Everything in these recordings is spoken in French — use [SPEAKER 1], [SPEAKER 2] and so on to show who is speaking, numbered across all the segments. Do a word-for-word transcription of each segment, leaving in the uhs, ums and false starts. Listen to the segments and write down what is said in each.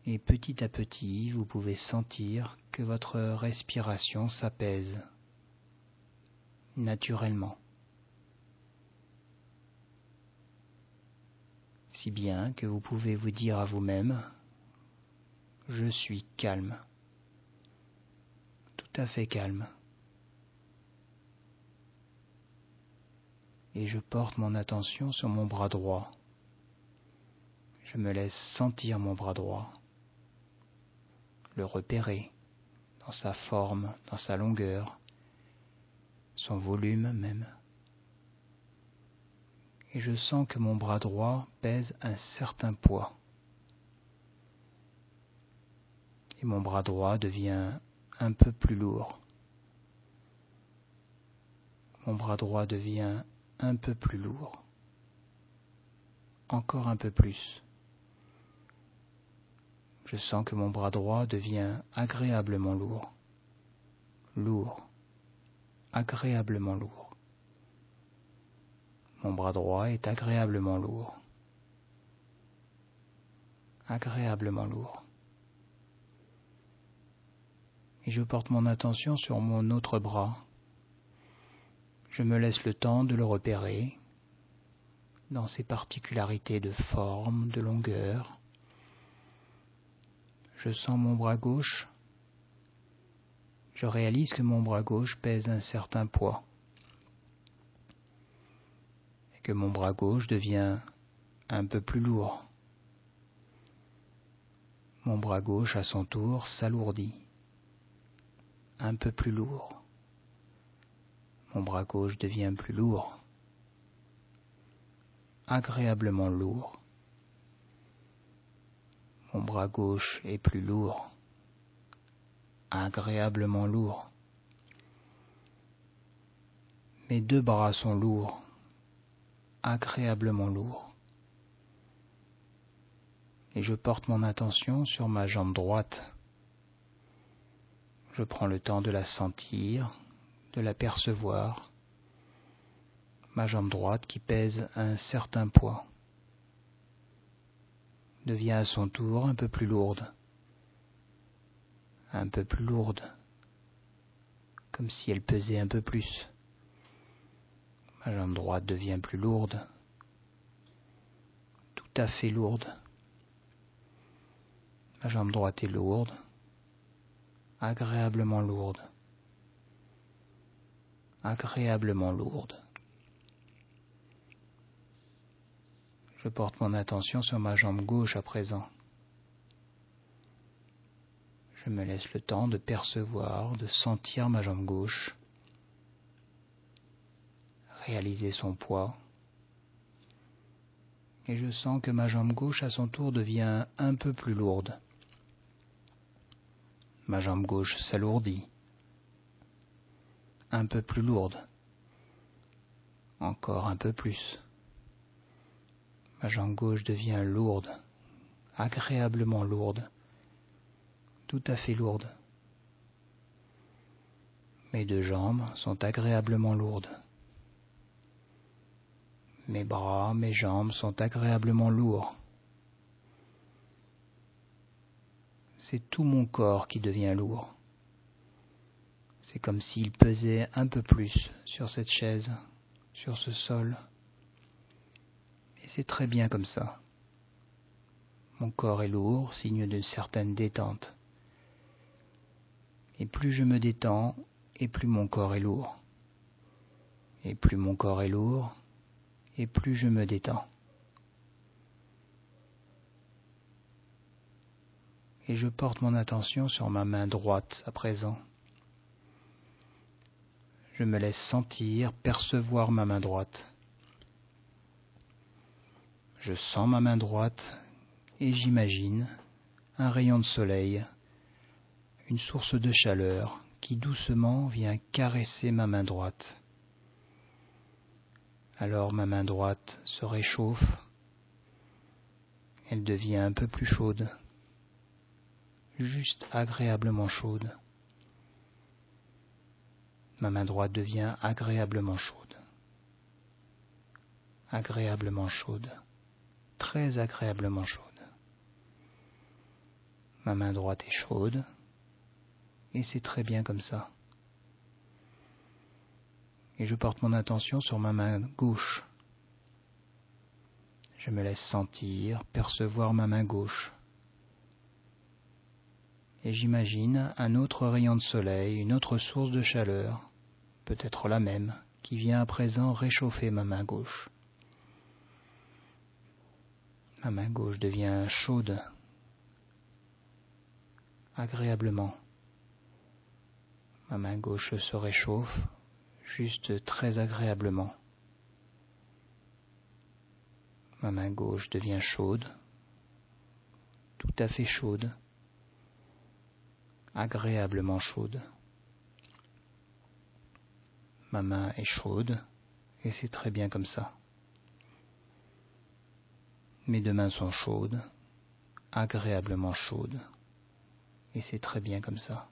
[SPEAKER 1] Et petit à petit, vous pouvez sentir que votre respiration s'apaise naturellement. Si bien que vous pouvez vous dire à vous-même « Je suis calme, tout à fait calme. » Et je porte mon attention sur mon bras droit. Je me laisse sentir mon bras droit, le repérer dans sa forme, dans sa longueur, son volume même. Et je sens que mon bras droit pèse un certain poids. Et mon bras droit devient un peu plus lourd. Mon bras droit devient un peu plus lourd. Encore un peu plus. Je sens que mon bras droit devient agréablement lourd. Lourd. Agréablement lourd. Mon bras droit est agréablement lourd. Agréablement lourd. Et je porte mon attention sur mon autre bras. Je me laisse le temps de le repérer dans ses particularités de forme, de longueur. Je sens mon bras gauche. Je réalise que mon bras gauche pèse un certain poids. Et que mon bras gauche devient un peu plus lourd. Mon bras gauche, à son tour, s'alourdit. Un peu plus lourd. Mon bras gauche devient plus lourd. Agréablement lourd. Mon bras gauche est plus lourd. Agréablement lourd. Mes deux bras sont lourds. Agréablement lourds. Et je porte mon attention sur ma jambe droite. Je prends le temps de la sentir, de la percevoir. Ma jambe droite qui pèse un certain poids devient à son tour un peu plus lourde. Un peu plus lourde. Comme si elle pesait un peu plus. Ma jambe droite devient plus lourde. Tout à fait lourde. Ma jambe droite est lourde. Agréablement lourde. Agréablement lourde. Je porte mon attention sur ma jambe gauche à présent. Je me laisse le temps de percevoir, de sentir ma jambe gauche, réaliser son poids. Et je sens que ma jambe gauche à son tour devient un peu plus lourde. Ma jambe gauche s'alourdit. Un peu plus lourde. Encore un peu plus. Ma jambe gauche devient lourde, agréablement lourde, tout à fait lourde. Mes deux jambes sont agréablement lourdes. Mes bras, mes jambes sont agréablement lourds. C'est tout mon corps qui devient lourd. C'est comme s'il pesait un peu plus sur cette chaise, sur ce sol. Et c'est très bien comme ça. Mon corps est lourd, signe d'une certaine détente. Et plus je me détends, et plus mon corps est lourd. Et plus mon corps est lourd, et plus je me détends. Et je porte mon attention sur ma main droite à présent. Je me laisse sentir, percevoir ma main droite. Je sens ma main droite et j'imagine un rayon de soleil, une source de chaleur qui doucement vient caresser ma main droite. Alors ma main droite se réchauffe, elle devient un peu plus chaude, juste agréablement chaude. Ma main droite devient agréablement chaude, agréablement chaude, très agréablement chaude. Ma main droite est chaude, et c'est très bien comme ça. Et je porte mon attention sur ma main gauche. Je me laisse sentir, percevoir ma main gauche. Et j'imagine un autre rayon de soleil, une autre source de chaleur, peut-être la même, qui vient à présent réchauffer ma main gauche. Ma main gauche devient chaude, agréablement. Ma main gauche se réchauffe, juste très agréablement. Ma main gauche devient chaude, tout à fait chaude, agréablement chaude. Ma main est chaude, et c'est très bien comme ça. Mes deux mains sont chaudes, agréablement chaudes, et c'est très bien comme ça.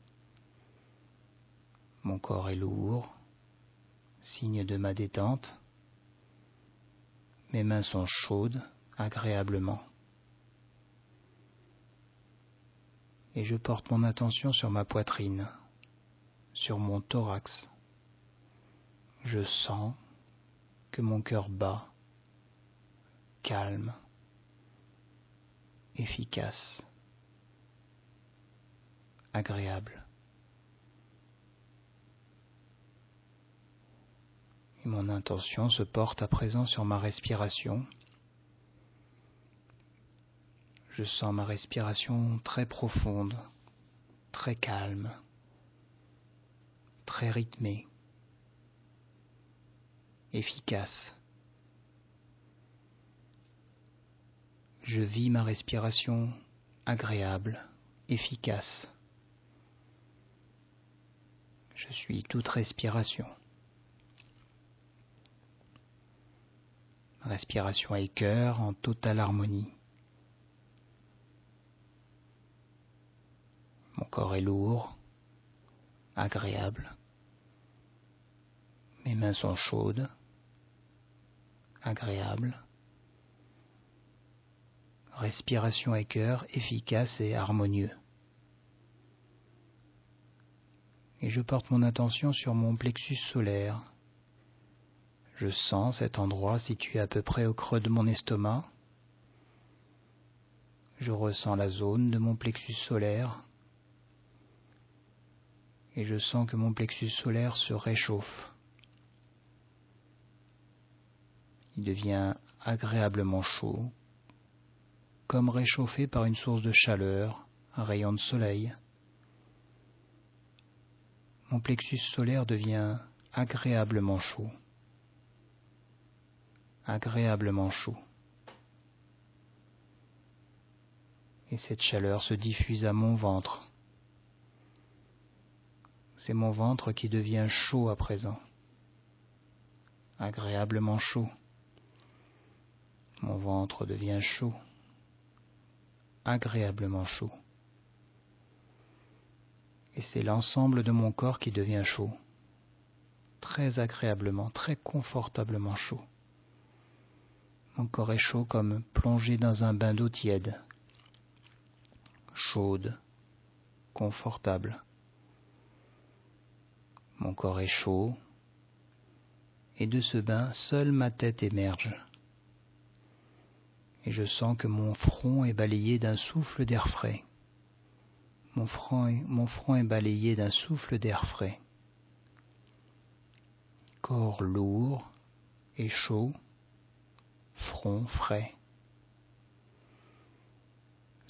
[SPEAKER 1] Mon corps est lourd, signe de ma détente. Mes mains sont chaudes, agréablement. Et je porte mon attention sur ma poitrine, sur mon thorax. Je sens que mon cœur bat, calme, efficace, agréable. Et mon intention se porte à présent sur ma respiration. Je sens ma respiration très profonde, très calme, très rythmée, efficace. Je vis ma respiration agréable, efficace. Je suis toute respiration. Ma respiration et cœur en totale harmonie. Mon corps est lourd, agréable. Mes mains sont chaudes, agréables. Respiration et cœur efficace et harmonieux. Et je porte mon attention sur mon plexus solaire. Je sens cet endroit situé à peu près au creux de mon estomac. Je ressens la zone de mon plexus solaire. Et je sens que mon plexus solaire se réchauffe. Il devient agréablement chaud, comme réchauffé par une source de chaleur, un rayon de soleil. Mon plexus solaire devient agréablement chaud, agréablement chaud. Et cette chaleur se diffuse à mon ventre. C'est mon ventre qui devient chaud à présent, agréablement chaud. Mon ventre devient chaud, agréablement chaud. Et c'est l'ensemble de mon corps qui devient chaud, très agréablement, très confortablement chaud. Mon corps est chaud comme plongé dans un bain d'eau tiède, chaude, confortable. Mon corps est chaud, et de ce bain, seule ma tête émerge. Et je sens que mon front est balayé d'un souffle d'air frais. Mon front est, mon front est balayé d'un souffle d'air frais. Corps lourd et chaud, front frais.